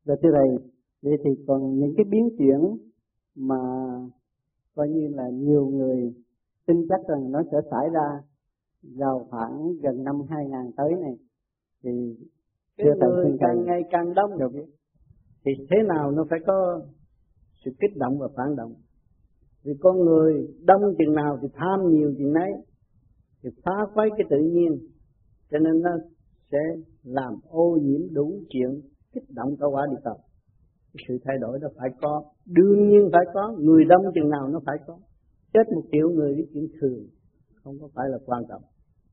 Rồi thưa thầy, vậy thì còn những cái biến chuyển mà coi như là nhiều người tin chắc rằng nó sẽ xảy ra vào khoảng gần năm 2000 tới này, thì cái người càng ngày càng đông thì thế nào nó phải có sự kích động và phản động. Vì con người đông chừng nào thì tham nhiều chừng nấy, thì phá phái cái tự nhiên, cho nên nó sẽ làm ô nhiễm đủ chuyện, kích động cả quả địa cầu. Cái sự thay đổi đó phải có, đương nhiên phải có, người đông chừng nào nó phải có. Chết 1 triệu người cái chuyện thường, không có phải là quan trọng.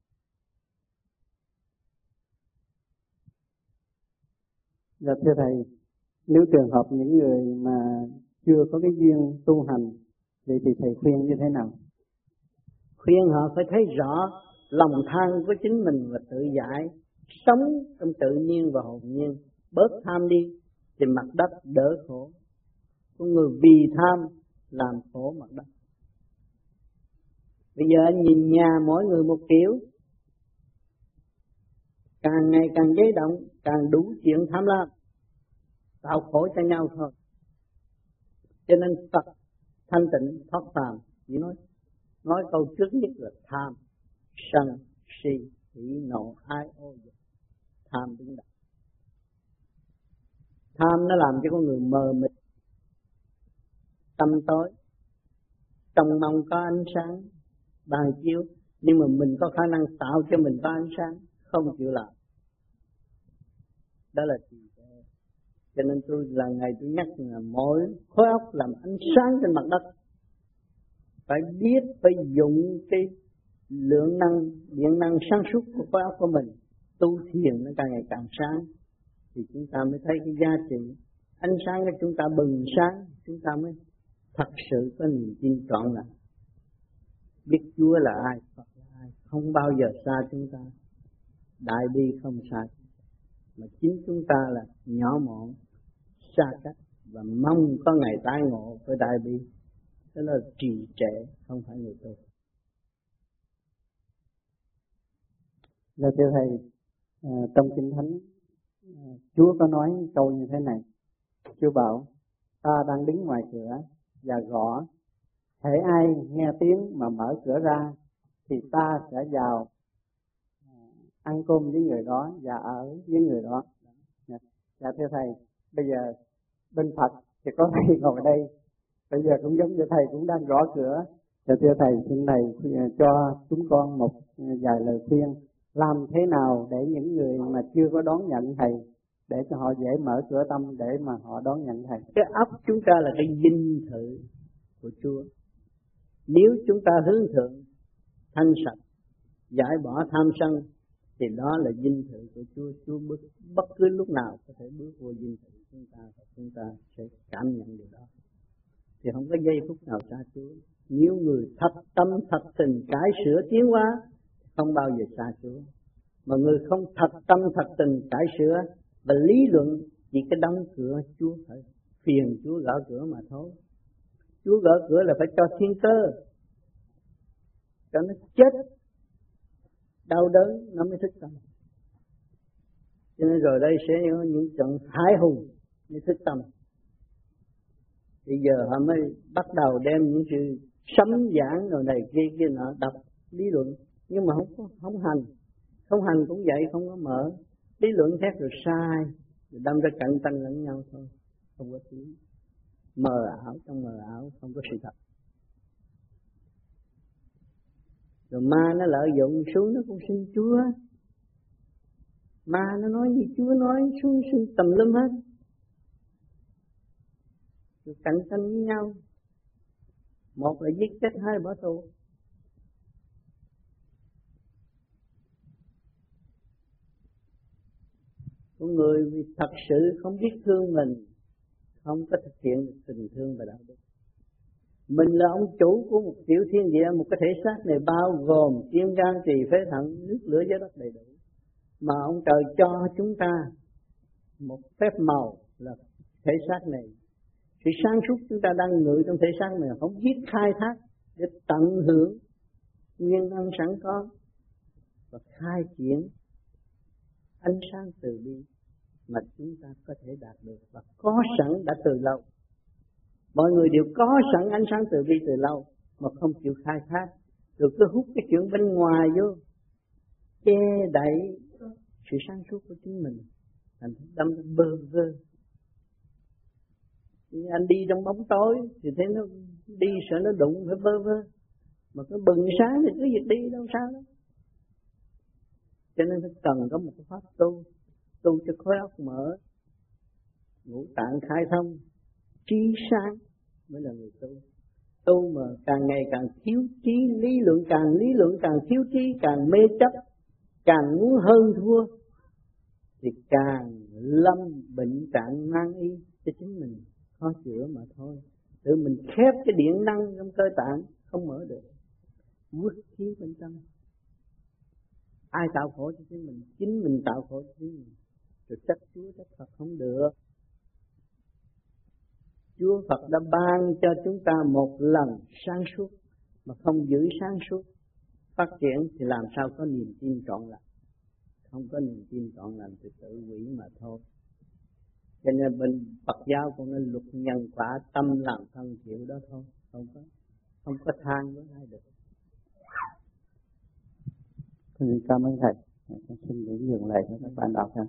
Dạ thưa thầy, nếu trường hợp những người mà chưa có cái duyên tu hành, vậy thì thầy khuyên như thế nào? Khuyên họ phải thấy rõ lòng tham của chính mình và tự giải, sống trong tự nhiên và hồn nhiên, bớt tham đi thì mặt đất đỡ khổ. Con người vì tham làm khổ mặt đất. Bây giờ anh nhìn nhà mỗi người một kiểu, càng ngày càng giấy động, càng đủ chuyện tham lam, tạo khổ cho nhau thôi. Cho nên Phật thanh tịnh thoát phàm chỉ nói câu trước nhất là tham, sân, si, hỉ, nộ, ái, ô dục. Tham đứng đầu. Tham nó làm cho con người mờ mịt, tâm tối, trong mong có ánh sáng ban chiếu, nhưng mà mình có khả năng tạo cho mình có ánh sáng, không chịu làm. Đó là trì trệ. Cho nên tôi là ngày tôi nhắc là mỗi khối óc làm ánh sáng trên mặt đất, phải biết phải dùng cái lượng năng, điện năng sáng suốt của khối óc của mình, tu thiền nó càng ngày càng sáng, thì chúng ta mới thấy cái giá trị. Ánh sáng của chúng ta bừng sáng, chúng ta mới thật sự có niềm tin trọn lành. Biết Chúa là ai, Phật là ai, không bao giờ xa chúng ta. Đại bi không xa, mà chính chúng ta là nhỏ mọn, xa cách và mong có ngày tái ngộ với đại bi. Đó là trì trệ, không phải người tu. Dạ thưa thầy, trong Kinh Thánh Chúa có nói câu như thế này. Chúa bảo: ta đang đứng ngoài cửa và gõ, hễ ai nghe tiếng mà mở cửa ra thì ta sẽ vào ăn cơm với người đó và ở với người đó. Dạ thưa thầy, bây giờ bên Phật thì có thầy ngồi đây, bây giờ cũng giống như thầy cũng đang gõ cửa. Dạ thưa thầy, xin thầy cho chúng con một vài lời khuyên làm thế nào để những người mà chưa có đón nhận thầy, để cho họ dễ mở cửa tâm để mà họ đón nhận thầy. Cái óc chúng ta là cái dinh thự của Chúa. Nếu chúng ta hướng thượng, thanh sạch, giải bỏ tham sân, thì đó là dinh thự của Chúa. Chúa bất cứ lúc nào có thể bước vô dinh thự chúng ta, và chúng ta sẽ cảm nhận điều đó. Thì không có giây phút nào xa Chúa. Nếu người thật tâm thật tình cải sửa tiến hóa, không bao giờ xa Chúa. Mà người không thật tâm thật tình cải sửa và lý luận, chỉ cái đóng cửa, Chúa phải phiền Chúa gõ cửa mà thôi. Chúa gõ cửa là phải cho thiên cơ, cho nó chết đau đớn nó mới thức tâm. Cho nên rồi đây sẽ có những trận hải hùng mới thức tâm. Bây giờ họ mới bắt đầu đem những sự sấm giảng rồi này kia nọ đọc lý luận, nhưng mà không hành cũng vậy, không có mở lý luận thét rồi sai, rồi đâm ra cạnh tranh lẫn nhau thôi, không có tiếng. Mờ ảo trong mờ ảo, không có sự thật. Rồi ma nó lợi dụng xuống, nó cũng xin Chúa. Ma nó nói gì Chúa nói, xuống xin tùm lum hết. Rồi cạnh tranh với nhau. Một là giết chết, hai bỏ tù. Con người vì thật sự không biết thương mình, không có thực hiện được tình thương và đạo đức. Mình là ông chủ của một tiểu thiên địa, một cái thể xác này bao gồm tim gan tỳ phế thận, nước lửa gió đất đầy đủ. Mà ông trời cho chúng ta một phép màu là thể xác này. Sự sáng suốt chúng ta đang ngự trong thể xác này, không biết khai thác để tận hưởng nguyên năng sẵn có và khai triển ánh sáng từ bi. mà chúng ta có thể đạt được và có sẵn đã từ lâu. Mọi người đều có sẵn ánh sáng từ bi từ lâu mà không chịu khai thác, rồi cứ hút cái chuyện bên ngoài vô, che đậy sự sáng suốt của chính mình, thành đâm bơ vơ. Anh đi trong bóng tối thì thấy nó đi sợ nó đụng phải bơ vơ, mà cái bừng sáng thì cứ việc đi đâu sao đó. Cho nên phải cần có một cái pháp tu cho khối óc mở, ngũ tạng khai thông, trí sáng mới là người tu. Tu mà càng ngày càng thiếu trí, lý luận càng thiếu trí, càng mê chấp, càng muốn hơn thua, thì càng lâm bệnh trạng nan y cho chính mình, khó chữa mà thôi. Tự mình khép cái điện năng trong cơ tạng không mở được, quất khí bên trong. Ai tạo khổ cho chính mình tạo khổ cho chính mình, rồi trách Chúa trách Phật không được. Chúa Phật đã ban cho chúng ta một lần sáng suốt, mà không giữ sáng suốt phát triển thì làm sao có niềm tin trọn lành. Không có niềm tin trọn lành thì tự hủy mà thôi. Cho nên bên Phật giáo cũng nên luật nhân quả, tâm làm thân chịu đó thôi, không có than với ai được. Cảm ơn thầy. Con xin được nhường lại cho các bạn đọc ha.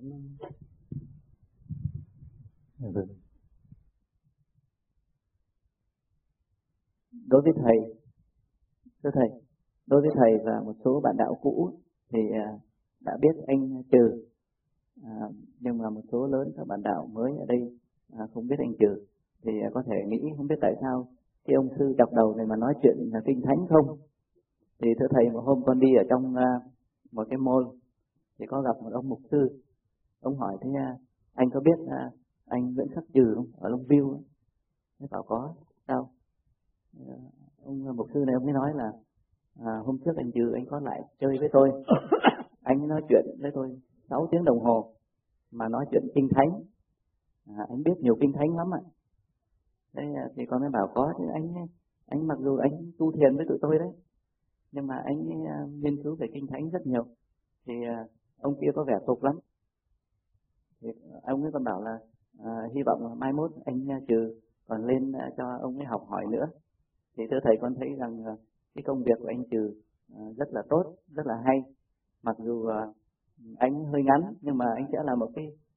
Đối với thầy, đối với thầy và một số bạn đạo cũ thì đã biết anh Trừ, nhưng mà một số lớn các bạn đạo mới ở đây không biết anh Trừ, thì có thể nghĩ không biết tại sao cái ông sư đọc đầu này mà nói chuyện là kinh thánh không. Thì thưa thầy, một hôm con đi ở trong một cái mall thì có gặp một ông mục sư. Ông hỏi thế anh có biết anh Nguyễn Khắc Trừ không, ở Long Biêu? Thế bảo có. Sao? Ông mục sư này ông mới nói là hôm trước anh Trừ anh có lại chơi với tôi. Anh nói chuyện với tôi 6 tiếng đồng hồ mà nói chuyện kinh thánh. Anh biết nhiều kinh thánh lắm ạ. Thế thì con mới bảo có chứ, anh mặc dù anh tu thiền với tụi tôi đấy, nhưng mà anh nghiên cứu về kinh thánh rất nhiều. Thì ông kia có vẻ tục lắm. Thì ông ấy còn bảo là hy vọng là mai mốt anh Trừ còn lên cho ông ấy học hỏi nữa. Thì thưa thầy, con thấy rằng cái công việc của anh Trừ rất là tốt, rất là hay. Mặc dù anh hơi ngắn, nhưng mà anh sẽ là một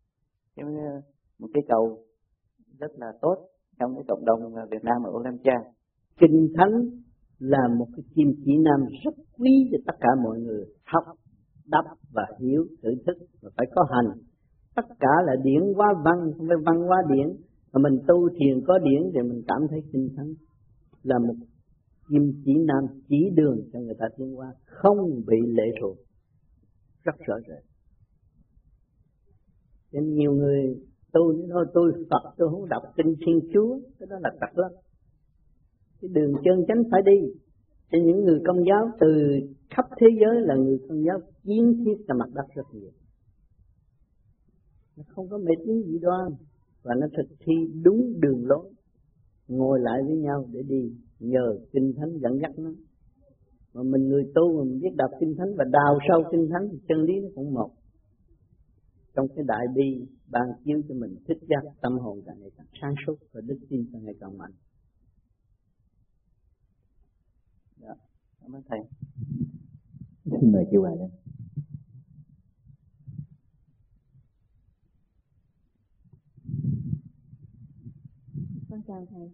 cái cầu rất là tốt trong cái cộng đồng Việt Nam ở Olympia. Kinh thánh là một cái kim chỉ nam rất quý cho tất cả mọi người học, đọc và hiểu, thử thức và phải có hành. Tất cả là điển hóa văn, không phải văn hóa điển. Mà mình tu thiền có điển thì mình cảm thấy kinh thánh là một kim chỉ nam chỉ đường cho người ta tiến hóa, không bị lệ thuộc, rất rõ rệt. Nên nhiều người tu nói tôi Phật, tôi không đọc kinh Thiên Chúa, cái đó là tật lắm. Cái đường chân chánh phải đi. Cho những người Công giáo từ khắp thế giới là người Công giáo kiến thiết ra mặt đất rất nhiều. Nó không có mê tín dị đoan và nó thực thi đúng đường lối, ngồi lại với nhau để đi, nhờ kinh thánh dẫn dắt nó. Mà mình người tu mà mình biết đọc kinh thánh và đào sâu kinh thánh thì chân lý nó cũng một. Trong cái đại bi ban chiếu cho mình thích giác, tâm hồn càng ngày càng sáng suốt và đức tin càng ngày càng mạnh. Dạ, cảm ơn thầy. Xin mời chị Hoài lên. Con chào thầy.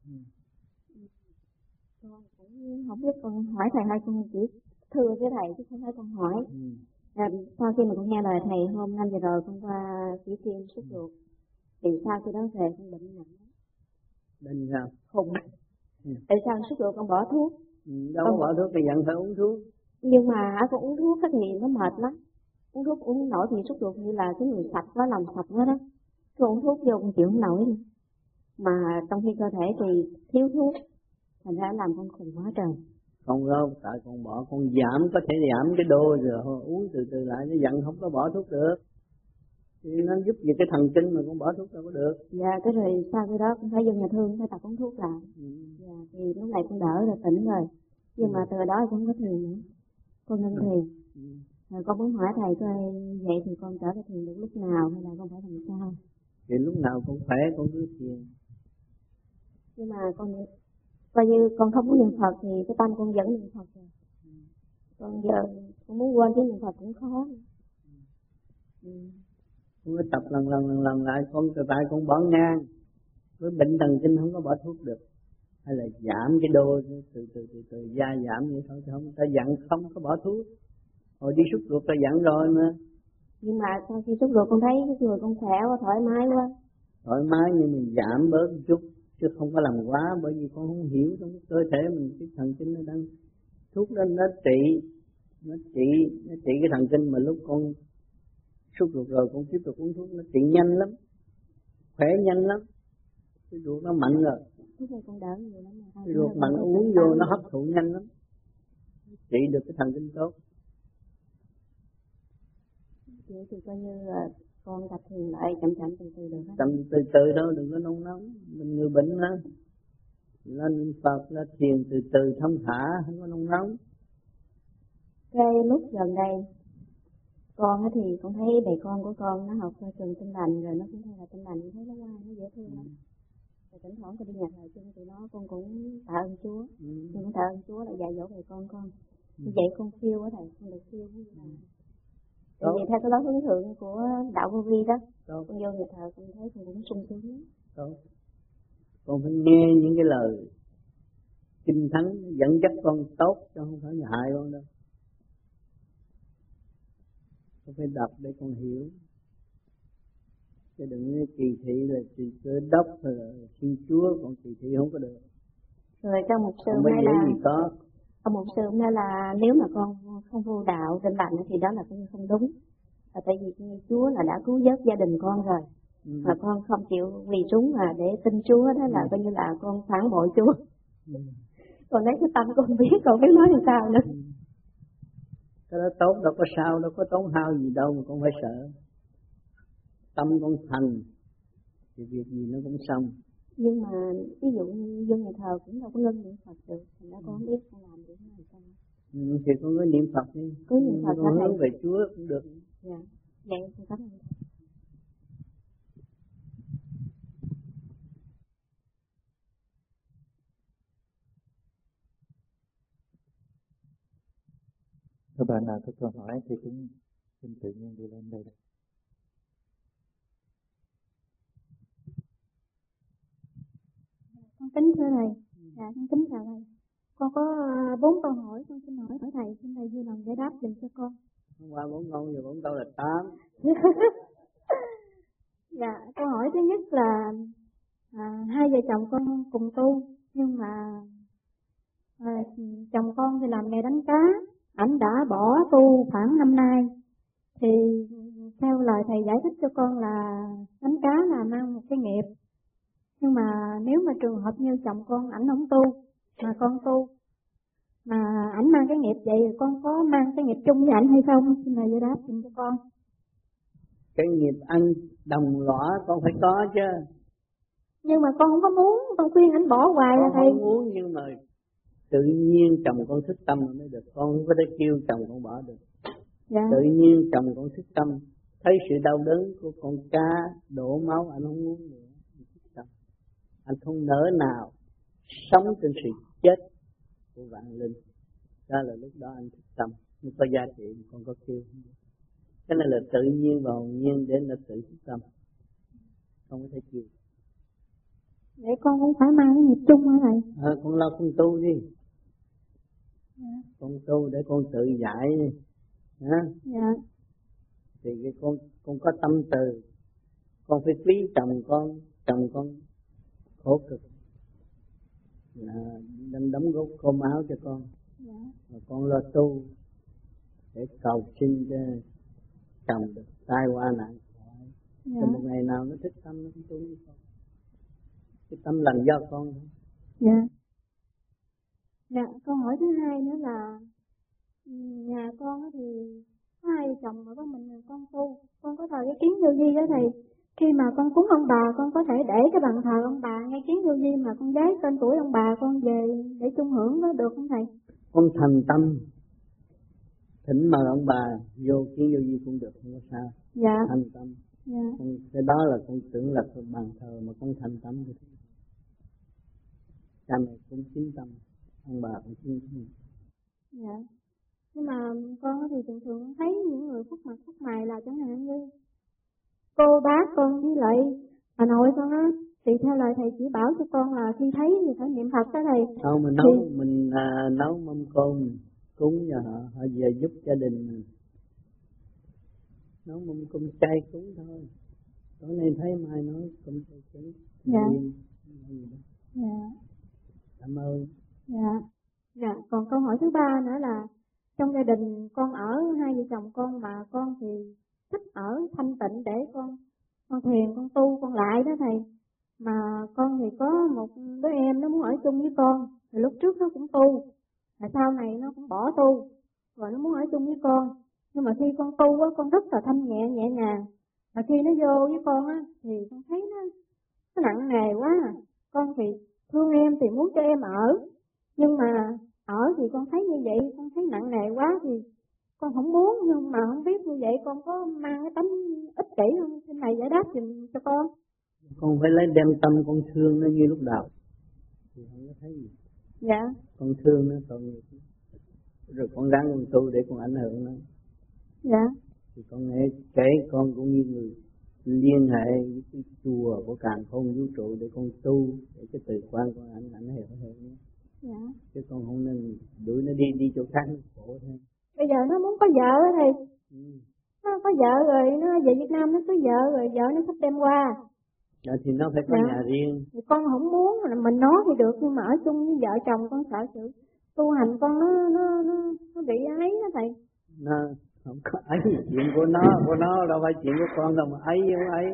Con cũng không biết con hỏi thầy hay con chỉ thưa với thầy chứ không phải con hỏi. Sau khi mà con nghe lời thầy hôm năm vừa rồi con qua chỉ tiên sốt ruột, thì sau khi đó về con bệnh nặng. Bệnh sao? Khùng. Tại sao sốt ruột con bỏ thuốc? Đâu có bỏ thuốc thì dặn phải uống thuốc. Nhưng mà con uống thuốc thì nó mệt lắm. Uống thuốc uống không nổi thì sốt ruột như là cái người sạch quá, lòng sạch quá đó. Cứ uống thuốc vô con chịu không nổi nữa. Mà trong khi cơ thể thì thiếu thuốc, thành ra làm con khùng quá trời. Không đâu, tại con bỏ, con giảm, có thể giảm cái đô rồi uống từ từ lại, nó dặn không có bỏ thuốc được. Thì nó giúp về cái thần kinh mà con bỏ thuốc đâu có được. Dạ, cái rồi sau cái đó con phải vô nhà thương, phải tập uống thuốc lại. Dạ, thì lúc này con đỡ rồi, tỉnh rồi. Nhưng mà từ đó con không có thiền nữa. Con ngưng thiền. Rồi con muốn hỏi thầy coi vậy thì con trở về thiền được lúc nào hay là con phải làm sao? Thì lúc nào cũng khỏe con cứ thiền. Nhưng mà con coi như con không có niệm Phật thì cái tâm con vẫn niệm Phật rồi. Còn giờ con muốn quên cái niệm Phật cũng khó. Con cứ tập lần lại, con tại con bỏ ngang. Với bệnh thần kinh không có bỏ thuốc được. Hay là giảm cái đô từ gia giảm vậy thôi, chứ không ta dặn không có bỏ thuốc. Hồi đi xúc ruột ta dặn rồi mà. Nhưng mà sau khi xúc ruột con thấy cái người con khỏe quá, thoải mái quá. Thoải mái nhưng mình giảm bớt một chút, chứ không có làm quá, bởi vì con không hiểu trong cơ thể mình cái thần kinh nó đang thuốc nó trị cái thần kinh, mà lúc con xúc ruột rồi con tiếp tục uống thuốc nó trị nhanh lắm, khỏe nhanh lắm, cái ruột nó mạnh rồi. Cái con đỡ nhiều lắm mà. Cái ruột mạnh uống vô nó hấp thụ nhanh lắm, trị được cái thần kinh tốt. Vậy thì coi như là con tập thiền lại chậm từ từ được hết. Chậm từ từ thôi, đừng có nôn nóng. Mình người bệnh mà, lên Phật là thiền từ từ thông thả, không có nôn nóng. Cái lúc gần đây con thì con thấy bầy con của con nó học ở trường Tinh Lành rồi nó cũng thấy là Tinh Lành, thấy nó ngoan, nó dễ thương lắm. Rồi thỉnh thoảng con đi nhặt lại chung tụi nó, con cũng tạ ơn Chúa. Con cũng tạ ơn Chúa là dạy dỗ bầy con. Như vậy con siêu quá thầy, con được siêu như là. Tại vì theo cái lối hướng thượng của đạo Vô Vi đó, con vô nhà thờ con thấy con cũng sung sướng lắm. Con phải nghe những cái lời kinh thánh dẫn dắt con tốt, chứ không phải hại con đâu. Con phải đọc để con hiểu, chứ đừng kỳ thị là kỳ cơ đốc hay là xin Chúa, còn kỳ thị không có được. Rồi trong một sư nói là gì có. Ông một sư nói là nếu mà con không vô đạo Tinh Lành thì đó là không đúng. Là tại vì Chúa là đã cứu vớt gia đình con rồi. Mà con không chịu quỳ xuống mà để tin Chúa, đó là coi như là con phản bội Chúa. Còn lấy cái tâm con biết, con biết nói làm sao nữa. Cái đó tốt, đâu có sao, đâu có tốn hao gì đâu mà con phải sợ. Tâm con thành thì việc gì nó cũng xong. Nhưng mà ví dụ như vô nhà thờ cũng đâu có ngưng niệm Phật được, thành ra con không biết con làm được làm sao. Thì con cứ niệm Phật đi. Cứ niệm Phật con hướng về Chúa cũng được. Dạ, vậy con cảm ơn. Các bạn nào có câu hỏi thì cũng xin tự nhiên đi lên đây. Con kính thưa thầy, con kính chào thầy. Con có 4 câu hỏi, con xin hỏi thầy, xin thầy vui lòng giải đáp dùm cho con. Hôm qua 4 câu, giờ 4 câu là 8. Dạ, câu hỏi thứ nhất là hai vợ chồng con cùng tu, nhưng mà chồng con thì làm nghề đánh cá, ảnh đã bỏ tu khoảng năm nay. Thì theo lời thầy giải thích cho con là đánh cá là mang một cái nghiệp. Nhưng mà nếu mà trường hợp như chồng con ảnh không tu mà con tu, mà ảnh mang cái nghiệp vậy thì con có mang cái nghiệp chung với ảnh hay không? Xin thầy giải đáp dùm cho con. Cái nghiệp ăn đồng lõa con phải có chứ. Nhưng mà con không có muốn, con khuyên ảnh bỏ hoài là thầy. Con không muốn, nhưng mà tự nhiên chồng con thích tâm mới được. Con không có thể kêu chồng con bỏ được. Dạ. Tự nhiên chồng con thích tâm, thấy sự đau đớn của con cá đổ máu, anh không muốn nữa. Anh không nỡ nào sống trên sự chết của vạn linh. Đó là lúc đó anh thích tâm, nó có giá trị, con có kêu. Cái này là tự nhiên và hồn nhiên để là tự thích tâm, không có thể kêu. Để con cũng phải mang cái nghiệp chung hả thầy? Con lo con tu đi. Dạ. Con tu để con tự giải đi. Dạ. Thì cái con có tâm từ, con phải quý chồng con khổ cực là đang đóng góp cơm áo cho con. Dạ. Và con lo tu để cầu xin cho chồng được tai qua nạn. Dạ. Thì một ngày nào nó thích tâm nó cũng tu với con. Cái tâm lành do con. Dạ. Dạ, câu hỏi thứ hai nữa là nhà con thì có hai chồng mà có mình là con tu. Con có thờ cái kiến vô vi đó thầy. Khi mà con cúng ông bà, con có thể để cái bàn thờ ông bà ngay kiến vô vi mà con giấy tên tuổi ông bà con về để chung hưởng đó được không thầy? Con thành tâm thỉnh mời ông bà vô kiến vô gì cũng được, không có sao. Dạ. Thành tâm. Dạ. Cái đó là con tưởng là con bàn thờ mà con thành tâm được. Cha mẹ cũng chính tâm, ông bà cũng chính tâm. Dạ. Nhưng mà con thì thường thường thấy những người khuất mặt khuất mày là chẳng hạn như cô bác con với lại bà nội con á, thì theo lời thầy chỉ bảo cho con là khi thấy thì phải niệm Phật đó thầy. Không, mình nấu mình nấu mâm cơm cúng cho họ, họ về giúp gia đình mình. Nấu mâm cơm chay cúng thôi. Tối nay thấy mai nói cơm chay cúng. Dạ. Dạ. Cảm ơn. Dạ. Dạ. Còn câu hỏi thứ ba nữa là trong gia đình con ở hai vợ chồng con mà con thì thích ở thanh tịnh để con thiền, con tu, con lại đó thầy. Mà con thì có một đứa em nó muốn ở chung với con, thì lúc trước nó cũng tu, rồi sau này nó cũng bỏ tu, rồi nó muốn ở chung với con. Nhưng mà khi con tu á, con rất là thanh nhẹ, nhẹ nhàng. Mà khi nó vô với con á, thì con thấy nó nặng nề quá à. Con thì thương em thì muốn cho em ở, nhưng mà ở thì con thấy như vậy, con thấy nặng nề quá thì con không muốn. Nhưng mà không biết như vậy con có mang cái tánh ích kỷ không? Xin thầy giải đáp giùm cho con. Con phải lấy đem tâm con thương nó như lúc đầu thì không có thấy gì. Dạ. Con thương nó tội nghiệp, rồi con ráng con tu để con ảnh hưởng nó. Dạ. Thì con nghe kể con cũng như người liên hệ với cái chùa của càn khôn vũ trụ để con tu, để cái từ quan con ảnh hiểu hơn. Dạ. Chứ con không nên đuổi nó đi chỗ khác khổ thôi. Bây giờ nó muốn có vợ á thầy. Nó có vợ rồi nó về Việt Nam nó cưới vợ rồi vợ nó sắp đem qua. Dạ thì nó phải có nhà riêng. Thì con không muốn, mình nói thì được nhưng mà ở chung với vợ chồng con sợ sự tu hành con nó bị ấy đó thầy. Nó không có ấy, chuyện của nó đâu phải chuyện của con đâu mà ấy không ấy.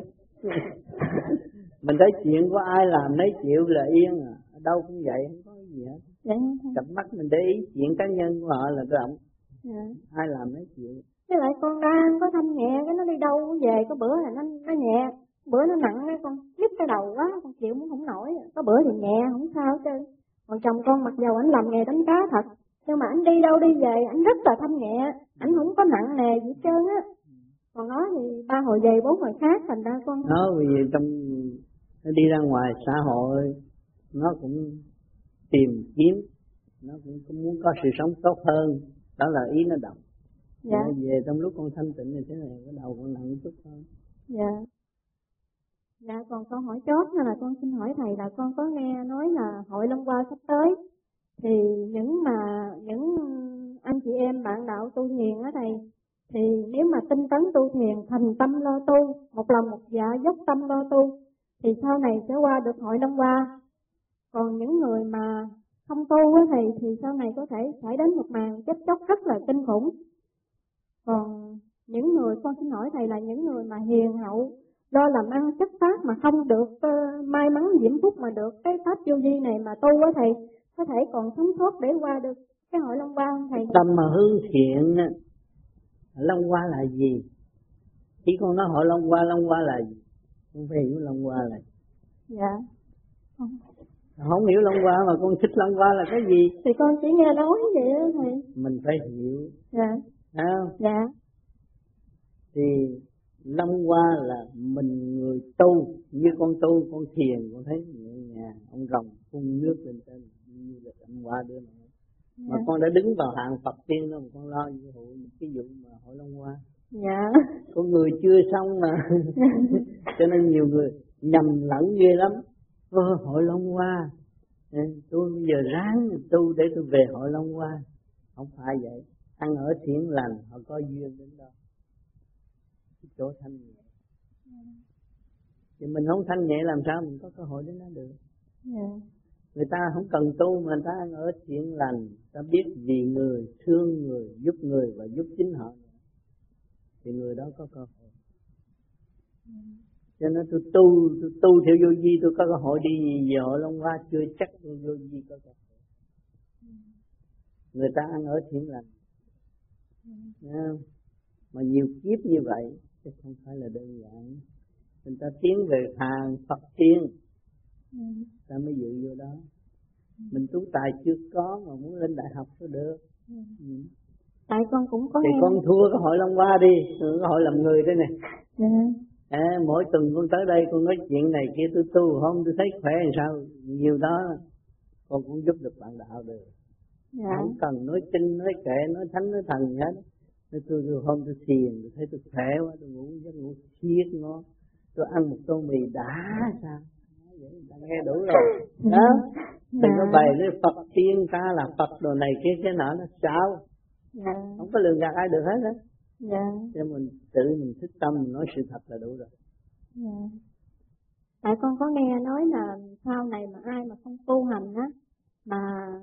Mình thấy chuyện của ai làm nấy chịu là yên à, ở đâu cũng vậy, không có gì hết. Vậy Cặp mắt mình để ý chuyện cá nhân của họ là rộng. Dạ. Ai làm nấy chịu. Với lại con đang có thanh nhẹ, cái nó đi đâu cũng về, có bữa là nó nhẹ, bữa nó nặng cái con nhức cái đầu quá, con chịu cũng không nổi. Có bữa thì nhẹ không sao chứ. Còn chồng con mặc dầu ảnh làm nghề đánh cá thật, nhưng mà ảnh đi đâu đi về ảnh rất là thanh nhẹ, ảnh không có nặng nề gì hết trơn á. Còn nó thì 3 hồi về 4 hồi khác, thành ra con Nó vì trong nó đi ra ngoài xã hội, nó cũng tìm kiếm, nó cũng muốn có sự sống tốt hơn, đó là ý nó động. Dạ. Nó về trong lúc con thanh tịnh thì thế này, cái đầu con nặng chút thôi. Dạ. Dạ, còn câu hỏi chốt là con xin hỏi thầy là con có nghe nói là hội Long Hoa sắp tới, thì những anh chị em bạn đạo tu thiền á thầy, thì nếu mà tinh tấn tu thiền, thành tâm lo tu, một lòng một dạ dốc tâm lo tu, thì sau này sẽ qua được hội Long Hoa. Còn những người mà không tu á thầy, thì sau này có thể phải đến một màn chết chóc rất là kinh khủng. Còn những người, con xin hỏi thầy là những người mà hiền hậu, do làm ăn chất phát mà không được may mắn diễm phúc mà được cái pháp vô vi này mà tu á thầy, có thể còn sống sót để qua được cái hội Long Hoa không thầy? Tâm mà hướng thiện, Long Hoa là gì? Khi con nói hội Long Hoa là gì? Không phải hiểu Long Hoa là gì? Dạ. Không hiểu Long Hoa mà con thích Long Hoa là cái gì? Thì con chỉ nghe nói vậy đó thầy. Mình phải hiểu. Dạ. Thấy không? Dạ. Thì Long Hoa là mình người tu, như con tu, con thiền, con thấy nhẹ nhàng, ông rồng phun nước lên trên như là Long Hoa đưa này. Mà con đã đứng vào hạng Phật tiên rồi, con lo cái vụ mà hội Long Hoa. Dạ. Con người chưa xong mà. Cho nên nhiều người nhầm lẫn ghê lắm. Hội Long Hoa, tôi bây giờ ráng tu để tôi về hội Long Hoa. Không phải vậy. Ăn ở thiện lành, họ có duyên đến đó. Cái chỗ thanh nhẹ. Thì mình không thanh nhẹ làm sao mình có cơ hội đến đó được. Người ta không cần tu mà người ta ăn ở thiện lành, ta biết vì người, thương người, giúp người và giúp chính họ, thì người đó có cơ hội. Cho nên tôi tu theo vô vi, tôi có cơ hội đi về hội Long Hoa, chưa chắc tôi vô vi có cơ hội. Người ta ăn ở thiện lành, mà nhiều kiếp như vậy chứ không phải là đơn giản. Người ta tiến về hàng Phật tiên, ta mới dự vô đó. Mình tu tài chưa có mà muốn lên đại học có được. Tại con cũng có thì nghe. con thua cái hội Long Hoa đi, cái hội làm người đây nè. Dạ. Mỗi tuần con tới đây con nói chuyện này kia, tôi tu không tôi thấy khỏe làm sao, nhiều đó con cũng giúp được bạn đạo được. Dạ. Không cần nói kinh, nói kệ, nói thánh, nói thần gì hết. Nói tôi hôm tôi thiền, tôi thấy tôi khỏe quá, tôi ngủ giấc ngủ siết ngon, tôi ăn một tô mì đã sao? Vậy ta nghe đủ rồi. Đó. Đừng có bày cái Phật tiên ta là Phật đồ này kia cái nọ nó sao? Dạ. Không có lường gạt ai được hết á. Dạ. Cho mình tự mình thích tâm mình nói sự thật là đủ rồi. Dạ. Tại con có nghe nói là sau này mà ai mà không tu hành á, mà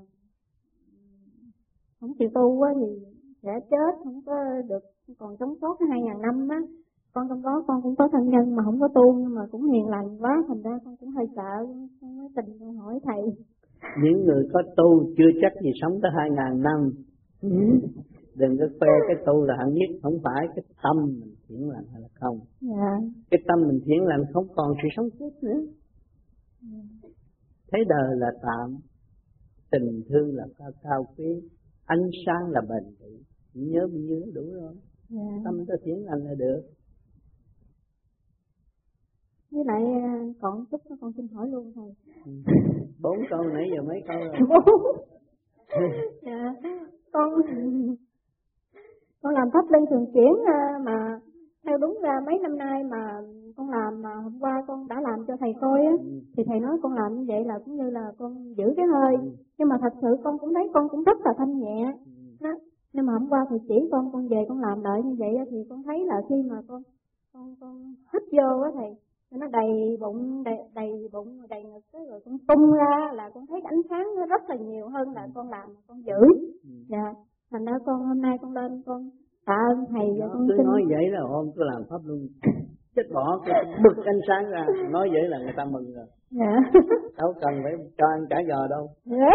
không chịu tu á thì sẽ chết, không có được còn sống sót cái 2000 năm á. Con trong đó con cũng có thân nhân mà không có tu nhưng mà cũng hiền lành quá, thành ra con cũng hơi sợ, con nói tình con hỏi thầy. Những người có tu chưa chắc gì sống tới 2000 năm. Đừng có khoe cái tu là hạng nhất, không phải cái tâm mình thiện lành hay là không. Dạ. Cái tâm mình thiện lành không còn sự sống chết nữa. Thấy đời là tạm, tình thương là cao quý, ánh sáng là bền vững. Nhớ bao nhiêu đủ rồi. Dạ. Tâm ta thiện lành là được. Với lại còn chút con xin hỏi luôn thầy. 4 câu nãy giờ mấy câu rồi? Dạ. Con làm pháp luân thường chuyển mà theo đúng ra mấy năm nay mà con làm, mà hôm qua con đã làm cho thầy coi á, thì thầy nói con làm như vậy là cũng như là con giữ cái hơi, nhưng mà thật sự con cũng thấy con cũng rất là thanh nhẹ đó. Nhưng mà hôm qua thầy chỉ con về con làm lại như vậy thì con thấy là khi mà con hít vô á thầy, nó đầy bụng đầy ngực cái rồi con tung ra là con thấy ánh sáng nó rất là nhiều hơn là con làm mà con giữ. Dạ. Thành ra con hôm nay con lên con tạ ơn thầy và con cứ xin. nói vậy là hôm tôi làm pháp luôn chết bỏ cái bực ánh sáng ra, nói vậy là người ta mừng rồi. Dạ. Đâu cần phải cho ăn chả giò đâu. Dạ.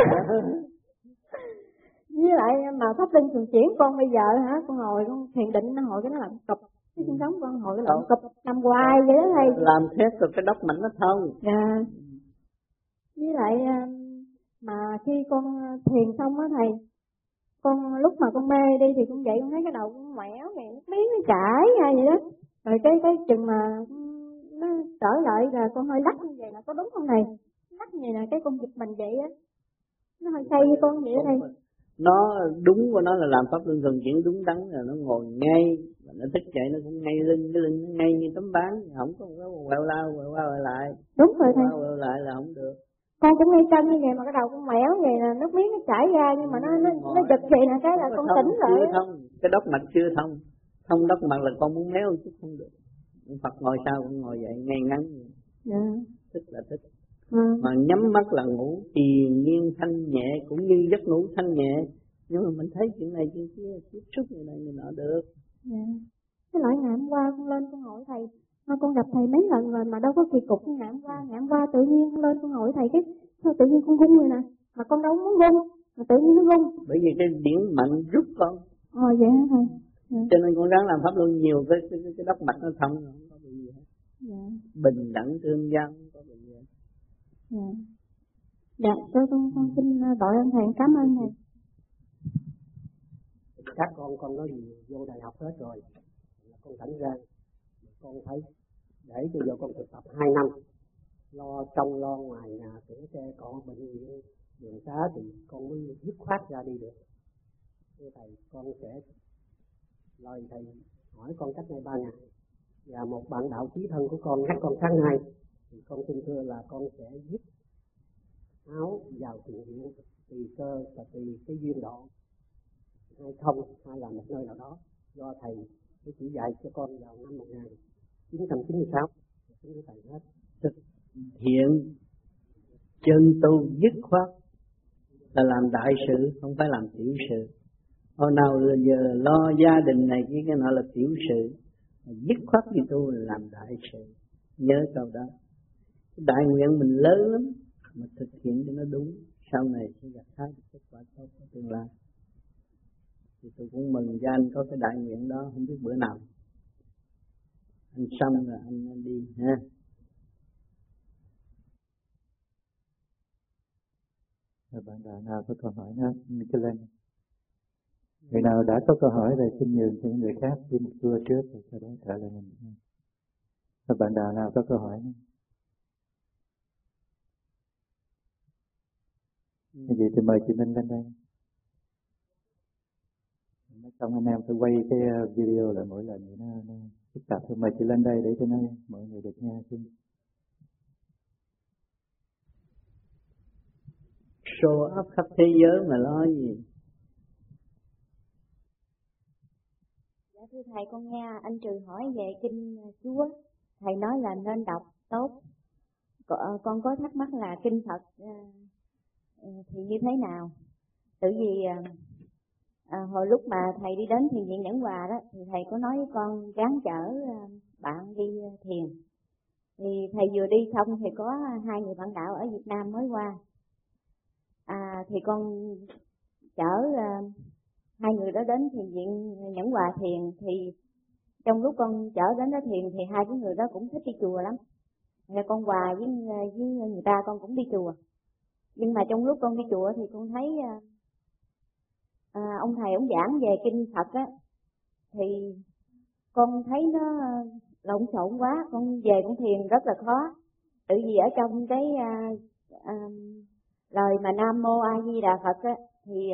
Với lại mà pháp luân thường chuyển con bây giờ hả, con ngồi con thiền định nó hồi cái nó làm cụp, cái sinh sống con hồi cái làm cụp làm hoài vậy đó thầy. Làm thét rồi cái đốc mạch nó thông. Dạ. Với lại mà khi con thiền xong á thầy, con lúc mà con mê đi thì con dậy con thấy cái đầu con ngoẻo này, nước miếng nó chảy ra vậy đó. Rồi cái chừng mà nó trở lại là con hơi lắc như vậy là có đúng không thầy? Lắc như vậy là cái con giật mình vậy á, nó hơi say với con vậy đó thầy. Nó đúng của nó là làm pháp luân thường chuyển đúng đắn là nó ngồi ngay, và nó thức dậy nó cũng ngay lưng, cái lưng nó ngay như tấm ván, không có quẹo qua lại. Đúng rồi thầy. Quẹo lại là không được. Con cũng ngay chân như vậy mà cái đầu con ngoẻo vậy là nước miếng nó chảy ra, nhưng mà nó giật vậy là cái là con tỉnh rồi. Chưa thông, cái đốc mạch chưa thông. Thông đốc mạch là con muốn méo chút không được. Phật ngồi sao cũng ngồi dậy ngay ngắn. Dạ. Tức là tức. Mà nhắm mắt là ngủ điềm nhiên thanh nhẹ, cũng như giấc ngủ thanh nhẹ. Nhưng mà mình thấy chuyện này chuyện kia tiếp xúc như này như nọ được. Dạ. Cái lại ngày hôm qua con lên con hỏi thầy, con gặp thầy mấy lần rồi mà đâu có kỳ cục như ngày hôm qua tự nhiên con lên con hỏi thầy cái sao tự nhiên con rung rồi nè, mà con đâu muốn rung mà tự nhiên nó rung. Bởi vì cái điển mạnh rút con. Vậy hả thầy? Dạ. Cho nên con ráng làm pháp luân nhiều, cái đốc mạch nó thông rồi, không có bị gì hết. Dạ. Bình đẳng tương giao, không có bị gì hết. Dạ. Dạ, con xin đội ơn thầy, cảm ơn thầy. Các con nói gì vô đại học hết rồi, con thẳng ra con thấy để cho vô con thực tập 2 năm, lo trong lo ngoài nhà sửa xe con bệnh viện đường xá thì con mới dứt khoát ra đi được. Thưa thầy, con sẽ lời thầy hỏi con cách đây 3 ngày, và một bạn đạo chí thân của con nhắc con sáng nay, thì con xin thưa là con sẽ dứt áo vào thiện viện tùy cơ và tùy cái duyên độ, hay không, hay là một nơi nào đó do thầy chỉ dạy cho con vào năm 1996. Kính thưa thầy hết. Thiện chân tu dứt khoát là làm đại sự, không phải làm tiểu sự. Hồi nào giờ lo gia đình này cái nọ là tiểu sự, dứt khoát đi tu là làm đại sự. Nhớ câu đó. Đại nguyện mình lớn lắm, mà thực hiện cho nó đúng, sau này sẽ gặt hái được kết quả tốt trong tương lai. Thì tôi cũng mừng cho anh có cái đại nguyện đó, không biết bữa nào anh xong rồi anh đi ha. Bạn đạo nào có câu hỏi nữa, mình cứ lên. Người nào đã có câu hỏi rồi xin nhường cho những người khác đi một tour trước rồi sau đó trả lời mình. Và bạn đạo nào có câu hỏi nữa? Cái gì thì mời chị Minh lên đây. Xong anh em phải quay cái video lại mỗi lần thì nó phức tạp. Thôi mời chị lên đây để cho mọi người được nghe. Show up khắp thế giới mà lo gì? Dạ thưa thầy, con nghe anh Trừ hỏi về kinh Chúa, thầy nói là nên đọc tốt. Con có thắc mắc là kinh Phật thì như thế nào? Tự vì hồi lúc mà thầy đi đến thiền viện Nhẫn Hòa đó, thì thầy có nói với con gắng chở bạn đi thiền. Thì thầy vừa đi xong thì có 2 người bạn đạo ở Việt Nam mới qua. Thì con chở 2 người đó đến thiền viện Nhẫn Hòa thiền. Thì trong lúc con chở đến đó thiền thì 2 cái người đó cũng thích đi chùa lắm. Rồi con Hòa với người ta con cũng đi chùa. Nhưng mà trong lúc con đi chùa thì con thấy ông thầy ông giảng về kinh Phật á, thì con thấy nó lộn xộn quá, con về con thiền rất là khó. Tự vì ở trong cái lời mà Nam Mô A Di Đà Phật á, thì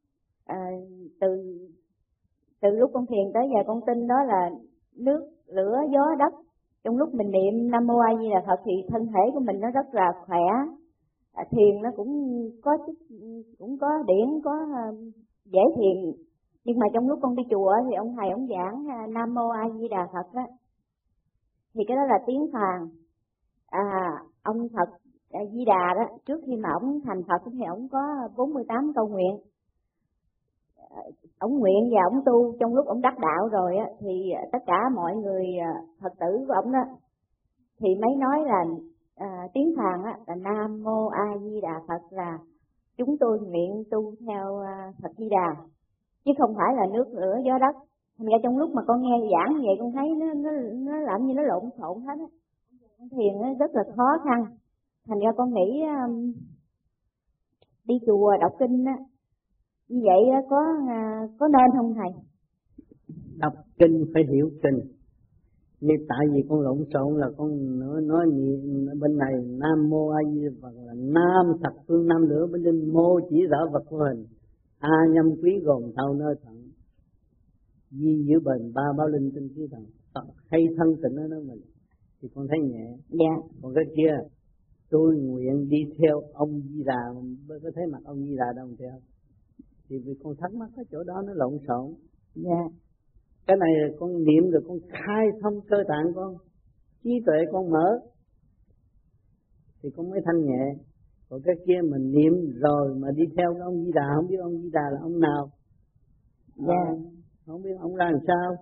từ lúc con thiền tới giờ con tin đó là nước, lửa, gió, đất. Trong lúc mình niệm Nam Mô A Di Đà Phật thì thân thể của mình nó rất là khỏe. Thiền nó cũng có điển, có dễ thiền. Nhưng mà trong lúc con đi chùa thì ông thầy ông giảng Nam Mô A Di Đà Phật á, thì cái đó là tiếng Phạn. Ông Phật Di Đà đó, trước khi mà ông thành Phật thì ông có 48 câu nguyện. Ông nguyện và ông tu trong lúc ông đắc đạo rồi á, thì tất cả mọi người Phật tử của ông đó thì mới nói là tiếng Phạn á là Nam Mô A Di Đà Phật, là chúng tôi nguyện tu theo Phật Di Đà, chứ không phải là nước, lửa, gió, đất. Thành ra trong lúc mà con nghe giảng như vậy con thấy nó làm như nó lộn xộn hết á. Thiền nó rất là khó khăn. Thành ra con nghĩ đi chùa đọc kinh á, như vậy có nên không thầy? Đọc kinh phải hiểu kinh. Nhưng tại vì con lộn xộn là con nói bên này Nam Mô A Di Đà Phật là Nam thập phương Nam lửa, bên trên Mô chỉ rõ vật vô hình, A nhâm quý gồm thâu nơi thận, Di giữ bền, ba báo linh tinh khí thần, Phật hay thân tịnh ở đó mình thì con thấy nhẹ. Dạ. Còn cái kia tôi nguyện đi theo ông Di Đà, có thấy mặt ông Di Đà đâu theo. Thì vì con thắc mắc cái chỗ đó nó lộn xộn. Dạ. Cái này con niệm rồi con khai thông cơ tạng con, trí tuệ con mở thì con mới thanh nhẹ. Còn cái kia mình niệm rồi mà đi theo cái ông Di Đà, không biết ông Di Đà là ông nào. Dạ. Không biết ông ra làm sao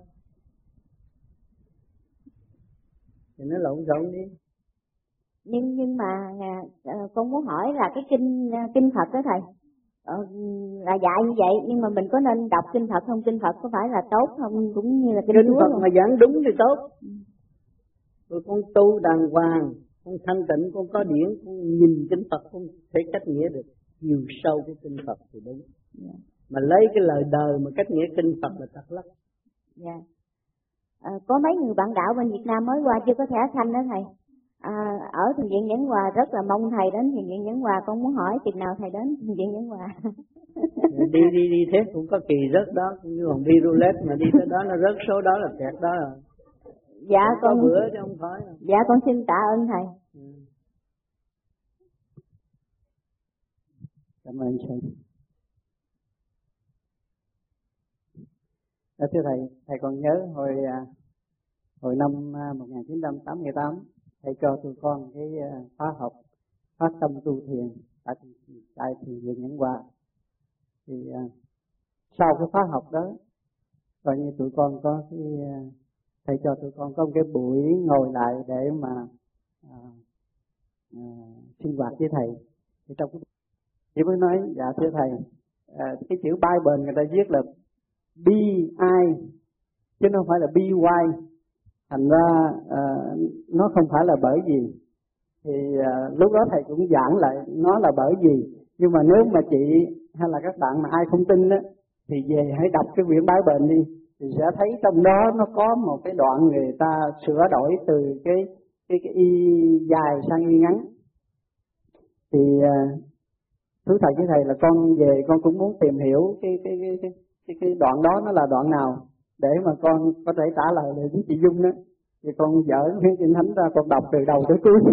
thì nó lộn xộn đi. Nhưng mà con muốn hỏi là cái kinh Phật đó thầy, là dạy như vậy, nhưng mà mình có nên đọc kinh Phật không? Kinh Phật có phải là tốt không, cũng như là kinh Chúa Phật không? mà giảng đúng thì tốt. Rồi con tu đàng hoàng, con thanh tịnh, con có điển, con nhìn kinh Phật con thể cách nghĩa được chiều sâu cái kinh Phật thì đúng. Yeah. Mà lấy cái lời đời mà cách nghĩa kinh Phật là tật lắm. Dạ. Có mấy người bạn đạo bên Việt Nam mới qua chưa có thẻ xanh đó thầy. Ở thiền viện Nhẫn Hòa rất là mong thầy đến thiền viện Nhẫn Hòa. Con muốn hỏi chừng nào thầy đến thiền viện Nhẫn Hòa. đi thế cũng có kỳ rớt đó, cũng như còn đi roulette mà đi tới đó nó rớt số đó là kẹt đó rồi. Dạ con bữa chứ không phải. Dạ con xin tạ ơn thầy. Cảm ơn thầy. Thưa thầy còn nhớ hồi năm 1988 thầy cho tụi con cái khóa học phát tâm tu thiền tại thiền viện Nhẫn Hòa. Thì sau cái khóa học đó, coi như tụi con có cái thầy cho tụi con có một cái buổi ngồi lại để mà sinh hoạt với thầy. Thì trong cái chị mới nói dạ thưa thầy, cái chữ Bible người ta viết là be-I chứ nó không phải là be-Y. Thành ra nó không phải là bởi vì. Thì lúc đó thầy cũng giảng lại nó là bởi vì. Nhưng mà nếu mà chị hay là các bạn mà ai không tin á, thì về hãy đọc cái quyển Bái Bệnh đi, thì sẽ thấy trong đó nó có một cái đoạn người ta sửa đổi từ cái y dài sang y ngắn. Thì thú thật với thầy là con về con cũng muốn tìm hiểu cái đoạn đó nó là đoạn nào để mà con có thể trả lời được với chị Dung đó. Thì con dở Nguyên Kinh Thánh ra, con đọc từ đầu tới cuối.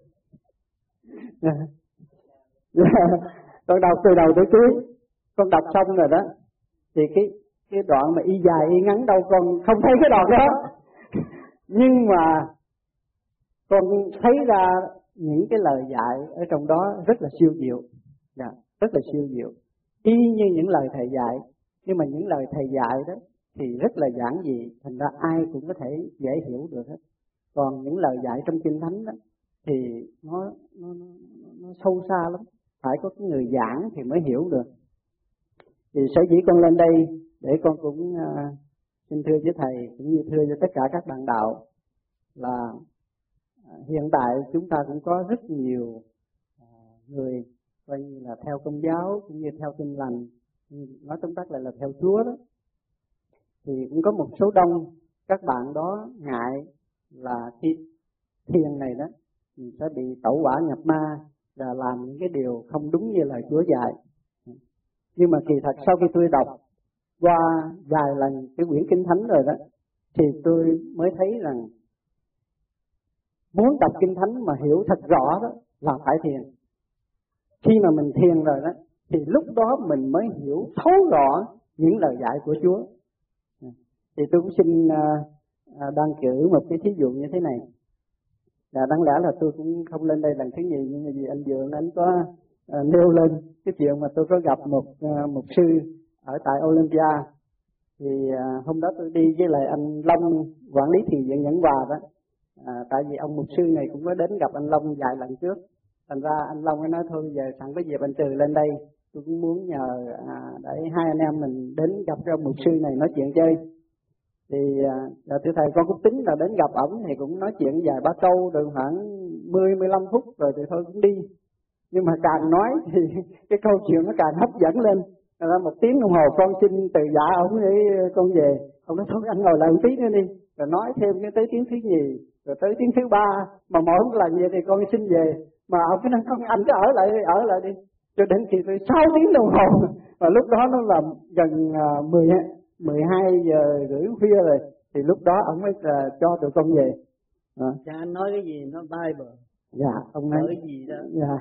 Con đọc từ đầu tới cuối, con đọc xong rồi đó. Thì cái đoạn mà y dài y ngắn đâu con không thấy cái đoạn đó. Nhưng mà con thấy ra những cái lời dạy ở trong đó rất là siêu diệu. Rất là siêu diệu. Y như những lời thầy dạy, nhưng mà những lời thầy dạy đó thì rất là giản dị, thành ra ai cũng có thể dễ hiểu được hết. Còn những lời dạy trong Kinh Thánh đó thì nó sâu xa lắm, phải có cái người giảng thì mới hiểu được. Thì sở dĩ con lên đây để con cũng xin thưa với thầy cũng như thưa với tất cả các bạn đạo là hiện tại chúng ta cũng có rất nhiều người coi như là theo Công giáo cũng như theo Tin Lành, nói tóm tắt lại là theo Chúa đó. Thì cũng có một số đông các bạn đó ngại là khi thiền này đó mình sẽ bị tẩu hỏa nhập ma và làm những cái điều không đúng như lời Chúa dạy. Nhưng mà kỳ thật sau khi tôi đọc qua vài lần cái quyển Kinh Thánh rồi đó, thì tôi mới thấy rằng muốn đọc Kinh Thánh mà hiểu thật rõ đó là phải thiền. Khi mà mình thiền rồi đó thì lúc đó mình mới hiểu thấu rõ những lời dạy của Chúa. Thì tôi cũng xin đăng cử một cái thí dụ như thế này. Đáng lẽ là tôi cũng không lên đây lần thứ nhì, nhưng mà vì anh Dượng anh có nêu lên cái chuyện mà tôi có gặp một mục sư ở tại Olympia. Thì hôm đó tôi đi với lại anh Long, quản lý thiền viện Nhẫn Hòa đó. Tại vì ông mục sư này cũng có đến gặp anh Long vài lần trước. Thành ra anh Long mới nói thôi giờ sẵn có dịp anh Trừ lên đây, tôi cũng muốn nhờ để hai anh em mình đến gặp cái ông mục sư này nói chuyện chơi. Thì thưa thầy con cũng tính là đến gặp ổng thì cũng nói chuyện vài ba câu được khoảng 10-15 phút rồi thì thôi cũng đi. Nhưng mà càng nói thì cái câu chuyện nó càng hấp dẫn lên. Ra 1 tiếng đồng hồ con xin từ dạ ổng để con về. Ông nói thôi anh ngồi lại 1 tí nữa đi. Rồi nói thêm cái tới tiếng thứ nhì, rồi tới tiếng thứ 3. Mà mỗi lần vậy thì con xin về. Mà ông cứ nói con anh cứ ở lại đi. Cho đến khi tôi 6 tiếng đồng hồ. Và lúc đó nó là gần 12 giờ rưỡi khuya rồi. Thì lúc đó ông mới cho tụi con về. Dạ anh nói cái gì nó Bible. Dạ ông nói cái gì đó. Dạ.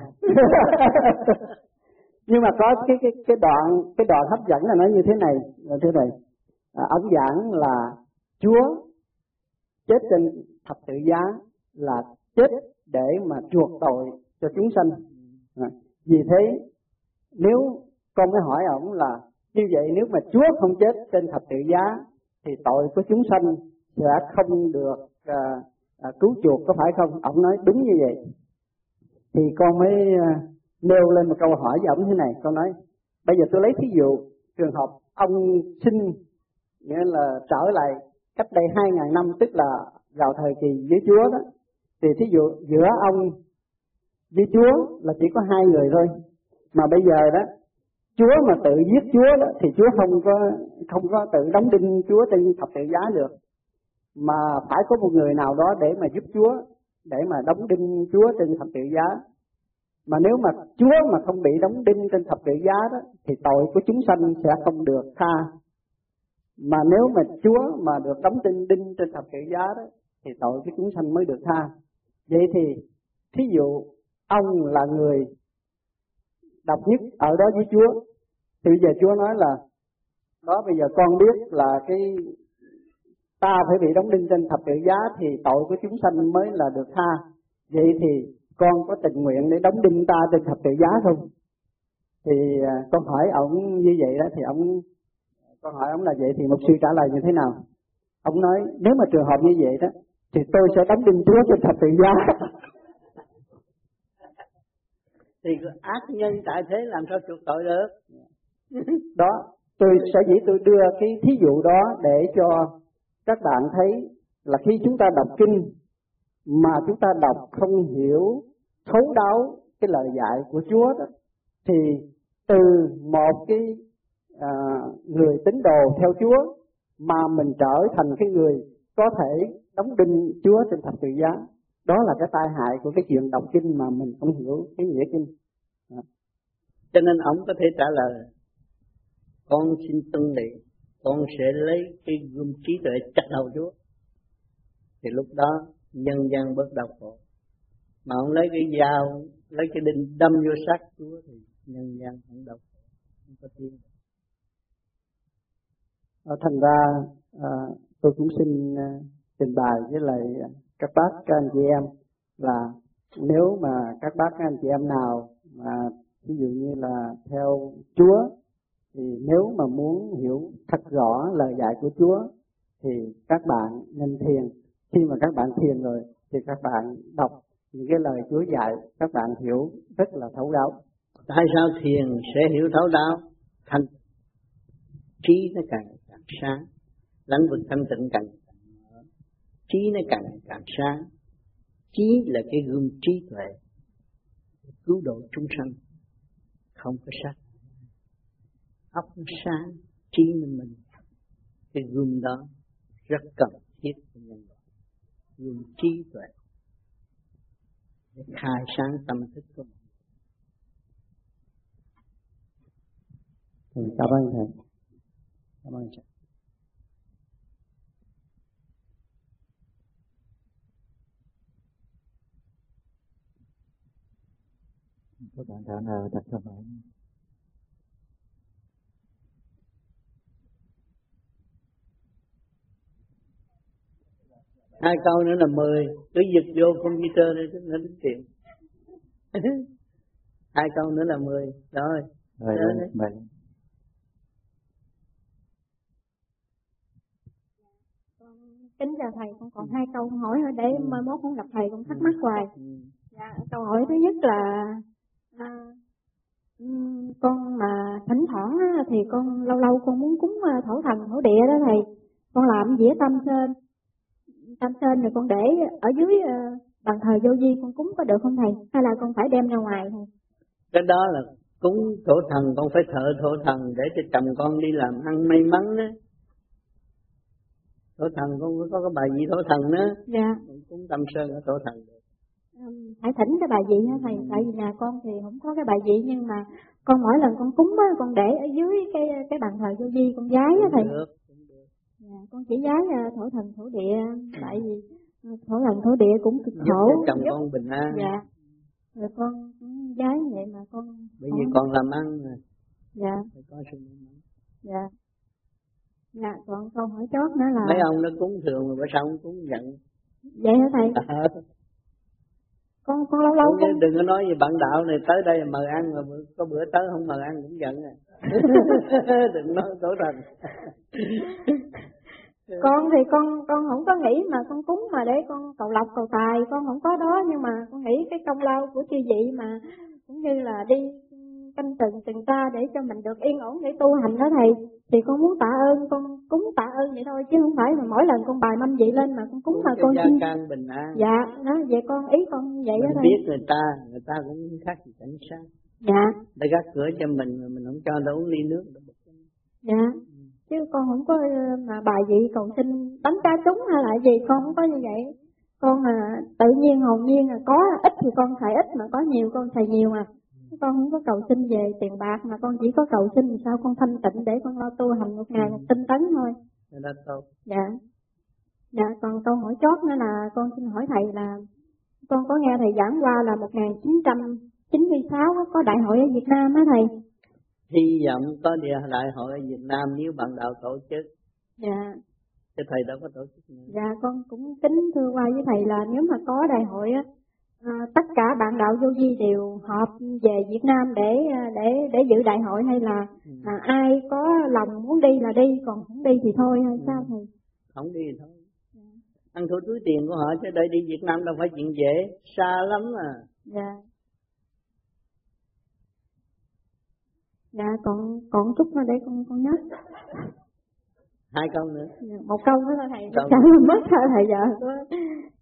Nhưng mà có cái đoạn hấp dẫn là nói như thế này, thưa thầy. Ông giảng là Chúa chết trên thập tự giá là chết để mà chuộc tội cho chúng sanh. Vì thế nếu con mới hỏi ổng là như vậy nếu mà Chúa không chết trên thập tự giá thì tội của chúng sanh sẽ không được cứu chuộc, có phải không? Ổng nói đúng như vậy. Thì con mới nêu lên một câu hỏi với ổng thế này, con nói bây giờ tôi lấy thí dụ trường hợp ông xin nghĩa là trở lại cách đây 2.000 năm, tức là vào thời kỳ với Chúa đó, thì thí dụ giữa ông với Chúa là chỉ có 2 người thôi, mà bây giờ đó Chúa mà tự giết Chúa đó thì Chúa không có tự đóng đinh Chúa trên thập tự giá được, mà phải có một người nào đó để mà giúp Chúa, để mà đóng đinh Chúa trên thập tự giá. Mà nếu mà Chúa mà không bị đóng đinh trên thập tự giá đó thì tội của chúng sanh sẽ không được tha. Mà nếu mà Chúa mà được đóng đinh trên thập tự giá đó thì tội của chúng sanh mới được tha. Vậy thì thí dụ ông là người độc nhất ở đó với Chúa, thì bây giờ Chúa nói là đó bây giờ con biết là cái ta phải bị đóng đinh trên thập tự giá thì tội của chúng sanh mới là được tha. Vậy thì con có tình nguyện để đóng đinh ta trên thập tự giá không? Thì con hỏi ông như vậy đó, thì con hỏi ông là vậy thì mục sư trả lời như thế nào? Ông nói nếu mà trường hợp như vậy đó thì tôi sẽ đóng đinh Chúa trên thập tự giá. Thì ác nhân tại thế làm sao chuộc tội được? Đó, tôi sở dĩ tôi đưa cái thí dụ đó để cho các bạn thấy là khi chúng ta đọc kinh mà chúng ta đọc không hiểu thấu đáo cái lời dạy của Chúa đó, thì từ một cái người tín đồ theo Chúa mà mình trở thành cái người có thể đóng đinh Chúa trên thập tự giá. Đó là cái tai hại của cái chuyện đọc kinh mà mình không hiểu cái nghĩa kinh. Cho nên ông có thể trả lời: con xin tuân lệnh, con sẽ lấy cái gươm trí tuệ chặt đầu Chúa. Thì lúc đó nhân gian bớt đau khổ. Mà ông lấy cái dao, lấy cái đinh đâm vô xác Chúa thì nhân gian không đau khổ, không có tiếng. Thành ra tôi cũng xin trình bày với lại các bác, các anh chị em là nếu mà các bác, các anh chị em nào mà ví dụ như là theo Chúa, thì nếu mà muốn hiểu thật rõ lời dạy của Chúa thì các bạn nên thiền. Khi mà các bạn thiền rồi thì các bạn đọc những cái lời Chúa dạy, các bạn hiểu rất là thấu đáo. Tại sao thiền sẽ hiểu thấu đáo? Thanh trí nó càng sáng, lãnh vực thanh tịnh càng mở, trí nó càng sáng. Trí là cái gương trí tuệ cứu độ chúng sanh, không có sát. Óc nó sáng, trí mình, cái gương đó rất cần thiết cho nhân loại. Gương trí tuệ để khai sáng tâm thức của mình. Cảm ơn thầy. Cảm ơn thầy. Các bạn đạo nào đặt câu hỏi? Hai câu nữa là 10, cứ dịch vô computer để nó tính tiền. Hai câu nữa là 10, rồi. Mời. Kính chào thầy, con còn 2 câu hỏi để mai mốt con gặp thầy con thắc mắc hoài. Dạ, câu hỏi thứ nhất là con mà thỉnh thoảng thì con lâu lâu con muốn cúng thổ thần thổ địa đó thầy, con làm dĩa tam sơn rồi con để ở dưới bàn thờ vô vi, con cúng có được không thầy, hay là con phải đem ra ngoài thầy? Cái đó là cúng thổ thần, con phải thờ thổ thần để cho chồng con đi làm ăn may mắn đó. Thổ thần con có cái bài gì thổ thần đó. Dạ. Cúng tam sơn ở thổ thần được. Phải thỉnh cái bài vị hả thầy? Tại vì nhà con thì không có cái bài vị, nhưng mà con mỗi lần con cúng á, con để ở dưới cái bàn thờ vô vi con giái á thầy. Được. Dạ, con chỉ giái thổ thần thổ địa, tại vì thổ thần thổ địa cũng cực khổ. Giúp cho chồng con bình an. Dạ. Rồi con cũng giái vậy mà con. Bởi vì con làm ăn mà. Dạ. Phải có sự may mắn. Dạ. Dạ, còn câu hỏi chót nữa là. Mấy ông nó cúng thường mà bữa sau không cúng giận. Vậy hả thầy? Con lâu lâu con... Đừng có nói về bạn đạo này tới đây mời ăn mà có bữa tới không mời ăn cũng giận à. Đừng nói tổ thần. Con thì con không có nghĩ mà con cúng mà để con cầu lộc cầu tài, con không có đó, nhưng mà con nghĩ cái công lao của chư vị mà cũng như là đi canh từng ta để cho mình được yên ổn để tu hành đó thầy, thì con muốn tạ ơn, con cúng tạ ơn vậy thôi, chứ không phải mà mỗi lần con bài mâm vị lên mà con cúng mà con gia can bình an. Dạ, đó vậy con ý con vậy đó thầy. Biết người ta cũng khác gì cảnh sát. Dạ. Để gác cửa cho mình mà mình không cho nó uống ly nước. Dạ. Chứ con không có mà bài vị cầu xin đánh cá trúng hay là gì, con không có như vậy. Con tự nhiên hồn nhiên có ít thì con xài ít, mà có nhiều con xài nhiều mà. Con không có cầu xin về tiền bạc, mà con chỉ có cầu xin sao con thanh tịnh để con lo tu hành một ngày một tinh tấn thôi. Đó tốt. Dạ. Dạ, còn câu hỏi chót nữa là con xin hỏi thầy là con có nghe thầy giảng qua là 1996 có đại hội ở Việt Nam á thầy. Hy vọng có đại hội ở Việt Nam nếu bạn đạo tổ chức. Dạ. Chứ thầy đâu có tổ chức nữa. Dạ, con cũng kính thưa qua với thầy là nếu mà có đại hội á, tất cả bạn đạo vô vi đều họp về Việt Nam để dự đại hội, hay là ai có lòng muốn đi là đi, còn không đi thì thôi hay sao thầy? Không đi thì thôi. Ăn thua túi tiền của họ, chứ để đi Việt Nam đâu phải chuyện dễ, xa lắm à. Dạ. Dạ, còn chút nữa để con nhớ. 2 câu nữa. Dạ, 1 câu nữa thôi thầy. Câu Sao mất thôi thầy, giờ có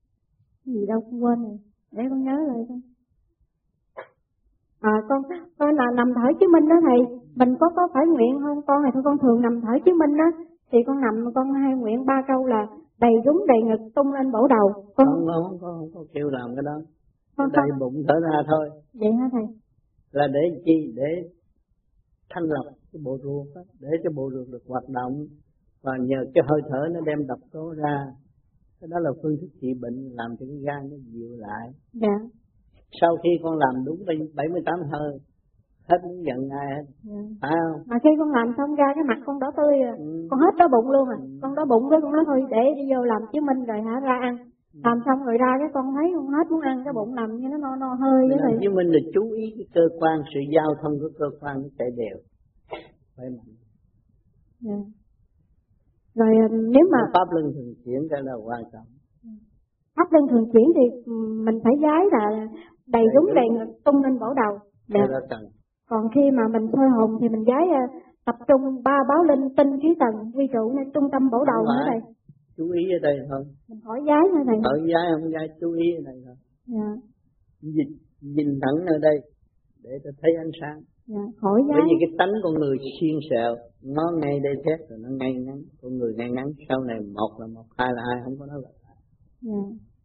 gì đâu con quên rồi. Để con nhớ lại con. Con là nằm thở chứng minh đó thầy, mình có phải nguyện không? Con này thôi con thường nằm thở chứng minh đó, thì con nằm con hay nguyện 3 câu là đầy đúng đầy ngực tung lên bổ đầu. Con không có kêu làm cái đó. Con Đầy bụng thở ra thôi. Vậy hả thầy? Là để chi? Để thanh lọc cái bộ ruột đó, để cho bộ ruột được hoạt động, và nhờ cái hơi thở nó đem độc tố ra. Cái đó là phương thức trị bệnh, làm cho cái gan nó dịu lại. Dạ. Sau khi con làm đúng 78 hơi, hết muốn giận ai hết. Dạ. Phải không? Mà khi con làm xong ra cái mặt con đỏ tươi rồi, con hết đói bụng luôn con đói bụng với con nói thôi để đi vô làm chứng minh rồi hả ra ăn. Làm xong rồi ra cái con thấy con hết muốn ăn, cái bụng nằm như nó no hơi vậy thì. Chứng minh là chú ý cái cơ quan, sự giao thông của cơ quan nó chạy đều. Phải mạnh. Dạ. Rồi nếu mà pháp luân thường chuyển cái là quan trọng. pháp luân thường chuyển thì mình phải giái là đầy đúng đầy ngực tung lên bổ đầu. Dạ. Còn khi mà mình soi hồn thì mình giái tập trung 3 báo linh tinh khí tần quy trụ nên trung tâm bổ đầu nữa đây. Chú ý ở đây thôi. Mình khỏi giái nữa này. Khỏi giái không giái, chú ý ở đây thôi. Dạ. Nhìn thẳng ở đây để ta thấy ánh sáng. Dạ, khỏi giái. Bởi vì cái tánh con người xiên xẹo, nó ngay đây thét rồi nó ngay ngắn, con người ngay ngắn, sau này một là một, hai là hai, không có nói là. Dạ.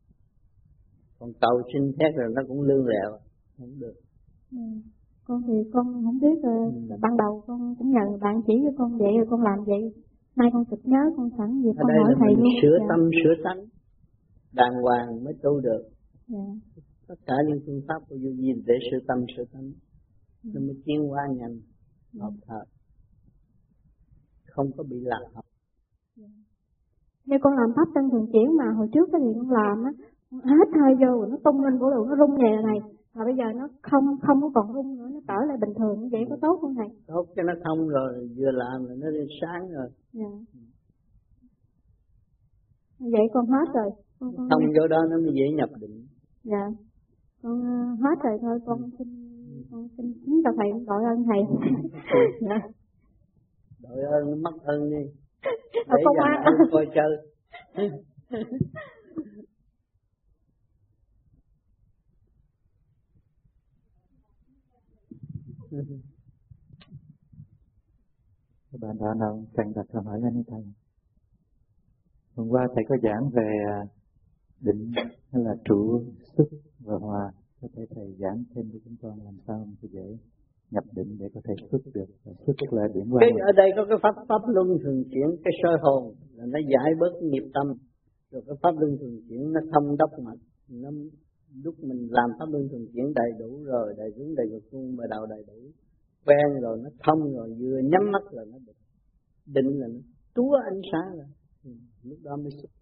Còn cầu xin thét rồi nó cũng lương lẹo, không được. Dạ. Con thì con không biết ban đầu con cũng nhờ bạn chỉ cho con vậy rồi con làm vậy. Nay con sực nhớ con sẵn việc con hỏi thầy luôn. Sửa dạ. Tâm sửa tánh đàng hoàng mới tu được. Dạ. Tất cả những phương pháp của vô vi để sửa tâm sửa tánh, nó mới tiến hóa nhanh, học thật, không có bị lạc học. Như con làm pháp tân thường chuyển mà hồi trước thì con làm á, hết hơi vô rồi nó tung lên bổ đầu nó rung nhẹ này, mà bây giờ nó không có còn rung nữa, nó trở lại bình thường, như vậy có tốt không thầy? Tốt cho nó thông rồi, vừa làm rồi nó đi sáng rồi. Dạ. Vậy con hết rồi. Con thông vô đó nó mới dễ nhập định. Dạ. Con hết rồi thôi, con xin cho thầy đội ơn thầy. Dạ. Đội ơn nó mất ơn đi. Để dành ơn coi chơi. Các bạn đó nào cần đặt câu hỏi lên đi thầy. Hôm qua thầy có giảng về định hay là trụ, xuất và hòa. Có thể thầy giảng thêm cho chúng con làm sao mà dễ nhập định để có thể xuất được. Xuất tức là điểm quan. Ở đây có cái pháp luân thường chuyển, cái soi hồn là nó giải bớt cái nghiệp tâm. Rồi cái pháp luân thường chuyển nó thông đốc mạch. Nó lúc mình làm pháp luân thường chuyển đầy đủ rồi, đầy đúng đầy ngực cung và đầu đầy đủ, quen rồi nó thông rồi, vừa nhắm mắt là nó định là nó túa ánh sáng rồi, lúc đó mới xuất.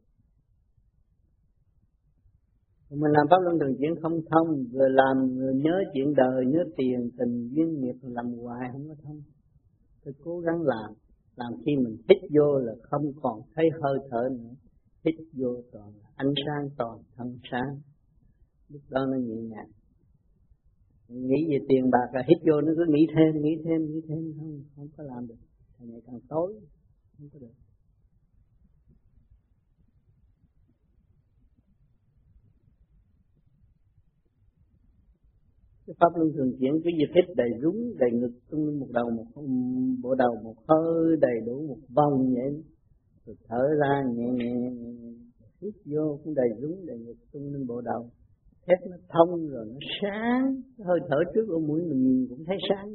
Mình làm pháp luân thường chuyển không thông, vừa làm vừa nhớ chuyện đời, nhớ tiền, tình, duyên nghiệp, làm hoài không có thông. Tôi cố gắng làm khi mình hít vô là không còn thấy hơi thở nữa, hít vô toàn ánh sáng, toàn thân sáng, lúc đó nó nhẹ nhàng. Nghĩ về tiền bạc là hít vô nó cứ nghĩ thêm không có làm được, càng ngày càng tối, không có được. Cái pháp luân thường chuyển cái việc hít đầy đúng đầy ngực tung một đầu một bộ đầu một hơi đầy đủ một vòng vậy, rồi thở ra nhẹ, hít vô cũng đầy đúng đầy ngực tung lên bộ đầu, hít nó thông rồi nó sáng, hơi thở trước ở mũi mình nhìn cũng thấy sáng,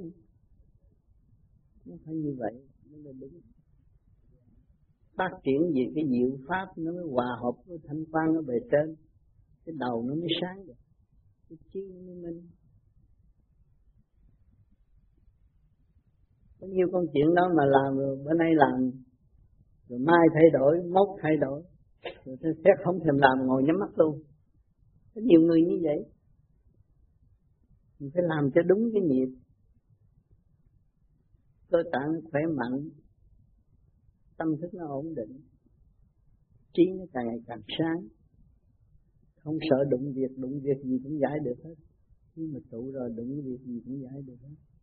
nó phải như vậy nó là đúng. Phát triển về cái diệu pháp nó mới hòa hợp với thanh quan ở bề trên, cái đầu nó mới sáng được, cái trí nó mới minh. Có nhiều công chuyện đó mà làm rồi bữa nay làm rồi mai thay đổi, mốt thay đổi, rồi sẽ không thèm làm, ngồi nhắm mắt luôn. Có nhiều người như vậy. Mình phải làm cho đúng cái nhịp, cơ tạng nó khỏe mạnh, tâm thức nó ổn định, trí nó càng ngày càng sáng, không sợ đụng việc gì cũng giải được hết. Khi mà trụ rồi đụng việc gì cũng giải được hết.